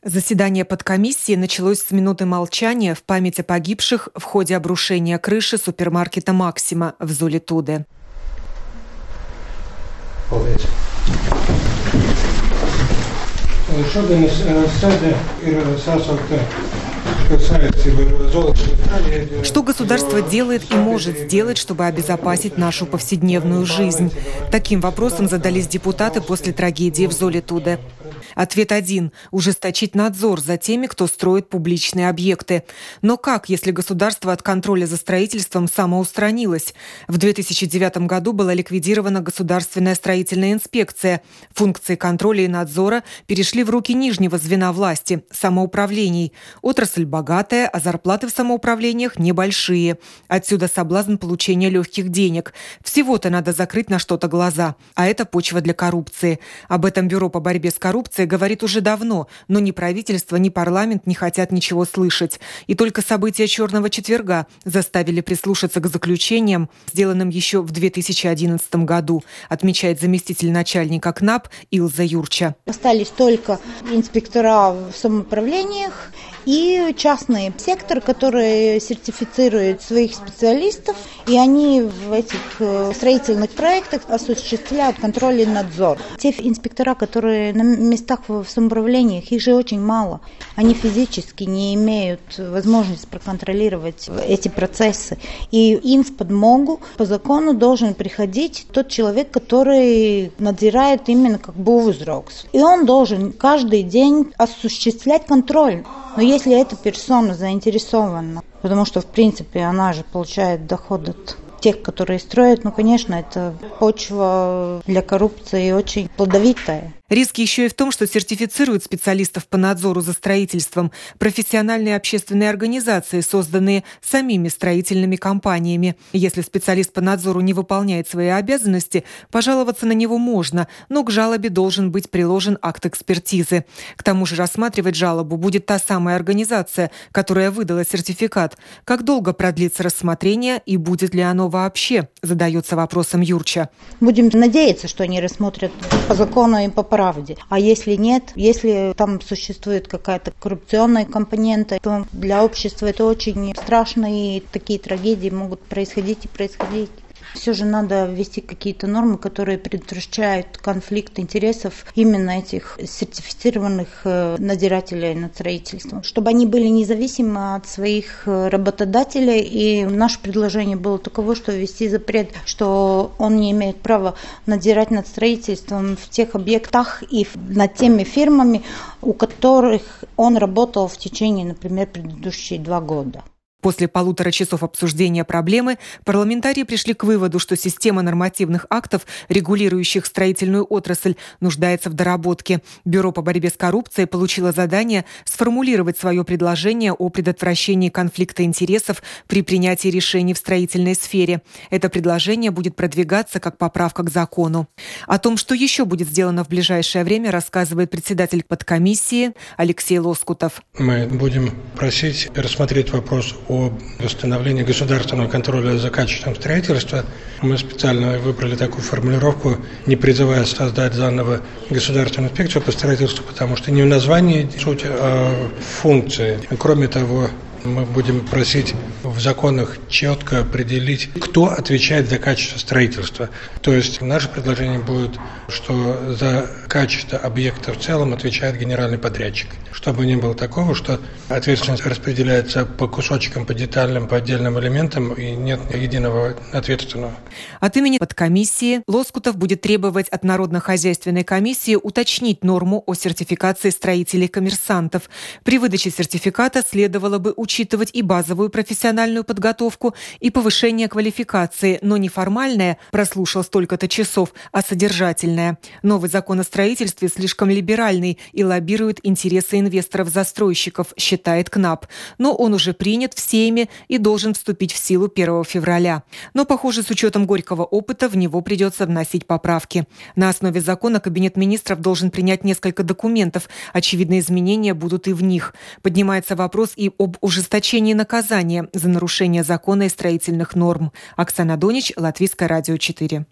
Заседание подкомиссии началось с минуты молчания в память о погибших в ходе обрушения крыши супермаркета «Максима» в Золитуде. Что государство делает и может сделать, чтобы обезопасить нашу повседневную жизнь? Таким вопросом задались депутаты после трагедии в Золитуде. Ответ один – ужесточить надзор за теми, кто строит публичные объекты. Но как, если государство от контроля за строительством самоустранилось? В 2009 году была ликвидирована Государственная строительная инспекция. Функции контроля и надзора перешли в руки нижнего звена власти – самоуправлений. Отрасль богатая, а зарплаты в самоуправлениях небольшие. Отсюда соблазн получения легких денег. Всего-то надо закрыть на что-то глаза. А это почва для коррупции. Об этом Бюро по борьбе с коррупцией говорит уже давно, но ни правительство, ни парламент не хотят ничего слышать. И только события «Черного четверга» заставили прислушаться к заключениям, сделанным еще в 2011 году, отмечает заместитель начальника КНАП Илза Юрча. Остались только инспектора в самоуправлениях и частный сектор, который сертифицирует своих специалистов, и они в этих строительных проектах осуществляют контроль и надзор. Те инспектора, которые на местах в самоуправлениях, их же очень мало. Они физически не имеют возможности проконтролировать эти процессы. И им в подмогу по закону должен приходить тот человек, который надзирает именно как бы узрокс. И он должен каждый день осуществлять контроль. Но если эта персона заинтересована, потому что, в принципе, она же получает доход от тех, которые строят, конечно, это почва для коррупции очень плодовитая. Риск еще и в том, что сертифицируют специалистов по надзору за строительством профессиональные общественные организации, созданные самими строительными компаниями. Если специалист по надзору не выполняет свои обязанности, пожаловаться на него можно, но к жалобе должен быть приложен акт экспертизы. К тому же рассматривать жалобу будет та самая организация, которая выдала сертификат. Как долго продлится рассмотрение и будет ли оно вообще, задается вопросом Юрча. Будем надеяться, что они рассмотрят по закону и по правде. А если нет, если там существует какая-то коррупционная компонента, то для общества это очень страшно, и такие трагедии могут происходить и происходить. Все же надо ввести какие-то нормы, которые предотвращают конфликт интересов именно этих сертифицированных надзирателей над строительством, чтобы они были независимы от своих работодателей. И наше предложение было таково, что ввести запрет, что он не имеет права надзирать над строительством в тех объектах и над теми фирмами, у которых он работал в течение, например, предыдущие 2 года. После 1,5 часов обсуждения проблемы парламентарии пришли к выводу, что система нормативных актов, регулирующих строительную отрасль, нуждается в доработке. Бюро по борьбе с коррупцией получило задание сформулировать свое предложение о предотвращении конфликта интересов при принятии решений в строительной сфере. Это предложение будет продвигаться как поправка к закону. О том, что еще будет сделано в ближайшее время, рассказывает председатель подкомиссии Алексей Лоскутов. Мы будем просить рассмотреть вопрос о установлении государственного контроля за качеством строительства. Мы специально выбрали такую формулировку, не призывая создать заново государственную инспекцию по строительству, потому что не в названии суть, а в функции. Кроме того, мы будем просить в законах четко определить, кто отвечает за качество строительства. То есть наше предложение будет, что за качество объекта в целом отвечает генеральный подрядчик. Чтобы не было такого, что ответственность распределяется по кусочкам, по деталям, по отдельным элементам, и нет единого ответственного. От имени подкомиссии Лоскутов будет требовать от Народно-хозяйственной комиссии уточнить норму о сертификации строителей-коммерсантов. При выдаче сертификата следовало бы учитывать и базовую профессиональную подготовку, и повышение квалификации, но не формальное «прослушал столько-то часов», а содержательное. Новый закон о строительстве слишком либеральный и лоббирует интересы инвесторов-застройщиков, считает КНАП. Но он уже принят всеми и должен вступить в силу 1 февраля. Но, похоже, с учетом горького опыта в него придется вносить поправки. На основе закона Кабинет министров должен принять несколько документов. Очевидно, изменения будут и в них. Поднимается вопрос и об ужесточении наказания за нарушение закона и строительных норм. Оксана Донич, Латвийское радио 4.